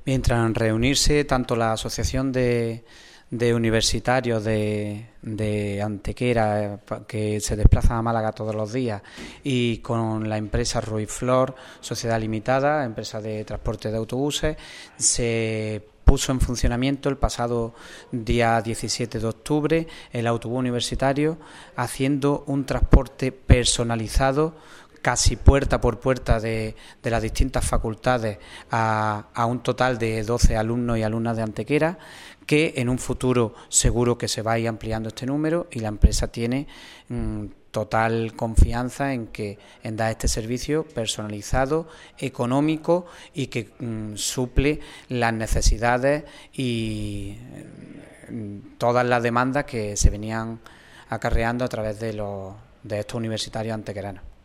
Mientras reunirse tanto la Asociación de universitarios de Antequera, que se desplazan a Málaga todos los días, y con la empresa Ruiz Flor, Sociedad Limitada, empresa de transporte de autobuses, se puso en funcionamiento el pasado día 17 de octubre el autobús universitario, haciendo un transporte personalizado casi puerta por puerta de las distintas facultades a un total de 12 alumnos y alumnas de Antequera, que en un futuro seguro que se va a ir ampliando este número, y la empresa tiene total confianza en dar este servicio personalizado, económico, y que suple las necesidades y todas las demandas que se venían acarreando a través de estos universitarios antequeranos.